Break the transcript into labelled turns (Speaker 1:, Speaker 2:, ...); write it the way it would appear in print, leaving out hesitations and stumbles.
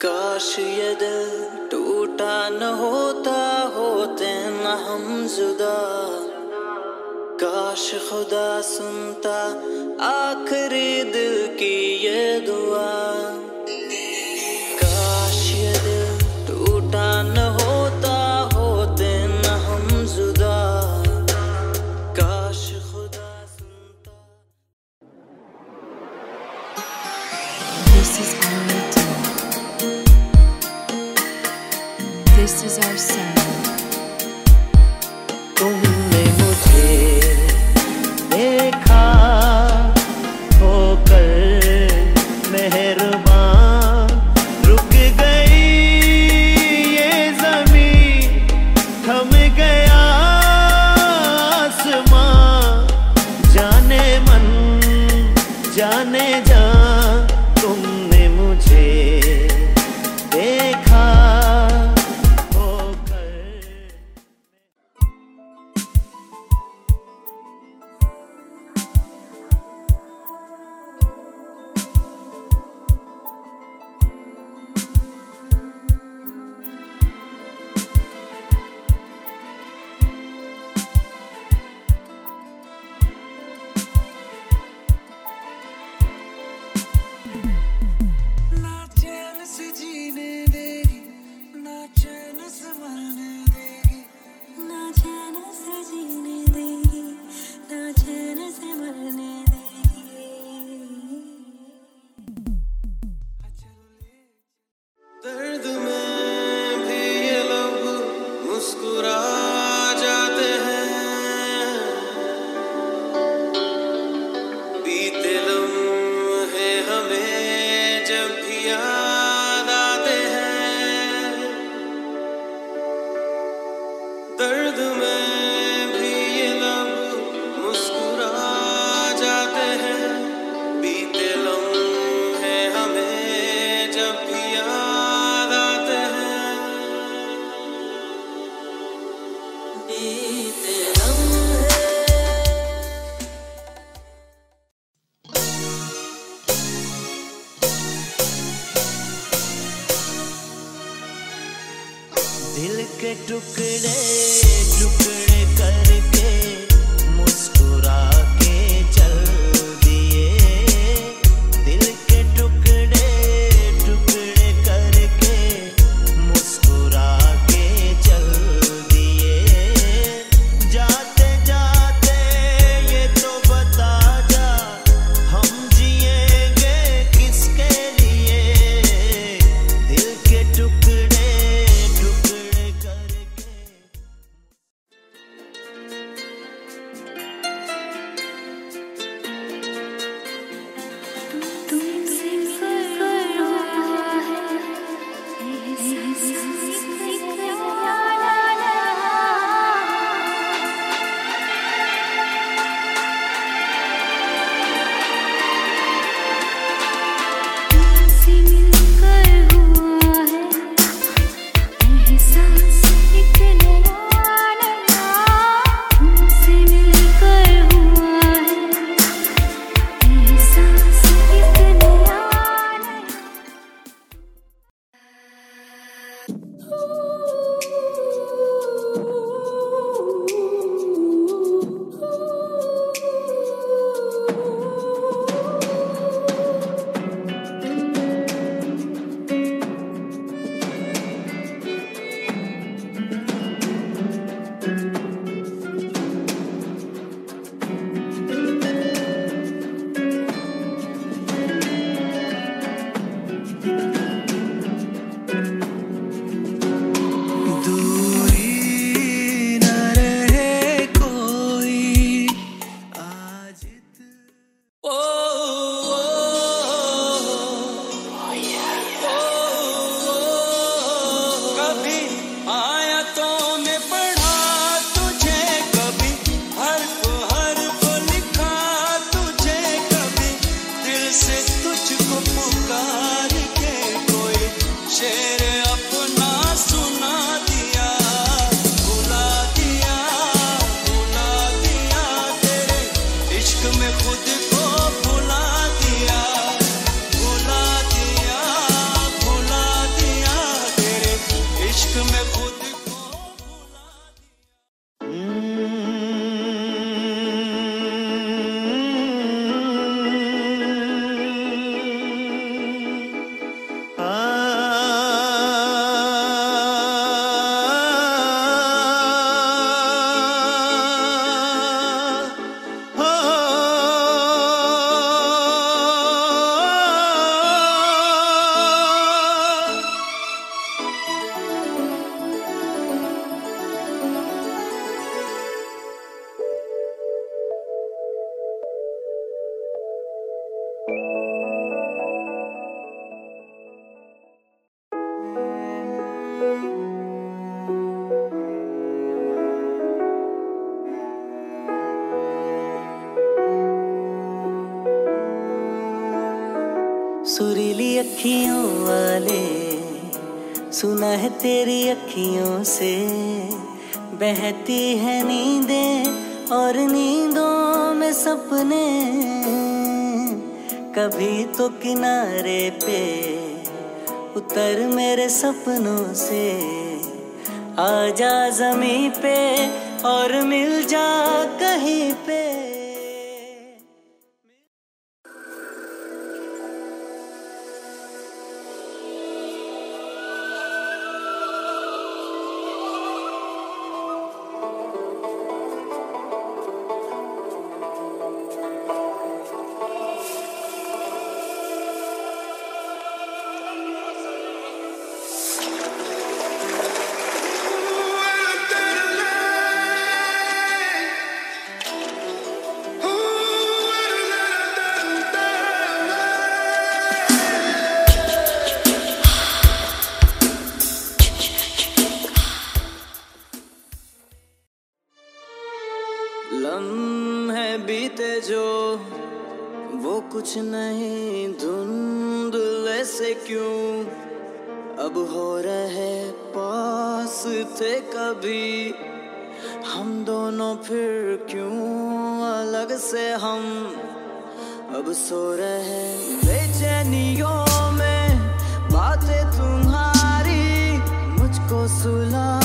Speaker 1: काश ये दिल टूटा न होता, होते न हम जुदा। काश खुदा सुनता आखिरी दिल की ये दुआ। काश ये दिल टूटा न होता, होते न हम जुदा। काश खुदा सुनता।
Speaker 2: This is our routine. This is our sound.
Speaker 1: तुमने मुझे देखा होकर मेहरबान, रुक गई ये ज़मीं, थम गया आसमां। जाने मन जाने जा, तुमने मुझे देखा होकर।
Speaker 3: ना चैन से जीने देगी, ना चैन से मरने देगी।
Speaker 4: ना चैन से जीने देगी, ना चैन से मरने देगी।
Speaker 3: दर्द में भी ये लब मुस्कुरा जाते हैं। बीते लम्हे हमें जब भी याद आते हैं। दर्द में भी ये लब मुस्कुरा जाते हैं। बीते लम्हे हमें जब भी याद आते हैं।
Speaker 4: बीते लम्हे
Speaker 1: दिल के टुकड़े टुकड़े करके मुस्कुरा के चल दिए। दिल के टुकड़े टुकड़े करके मुस्कुरा के चल दिए। जाते जाते ये तो बता जा, हम जिएंगे किसके लिए। दिल के टुकड़े टुकड़े करके। सुरीली अखियों वाले, सुना है तेरी अखियों से बहती है नींदें और नींदों में सपने। कभी तो किनारे पे उतर मेरे सपनों से, आजा ज़मीं पे और मिल जा कहीं पे। लम्हे बीते जो वो कुछ नहीं, धुंधले से क्यों अब हो रहे पास थे कभी हम दोनों, फिर क्यों अलग से हम अब सो रहे बेचैनियों में। बातें तुम्हारी मुझको सुला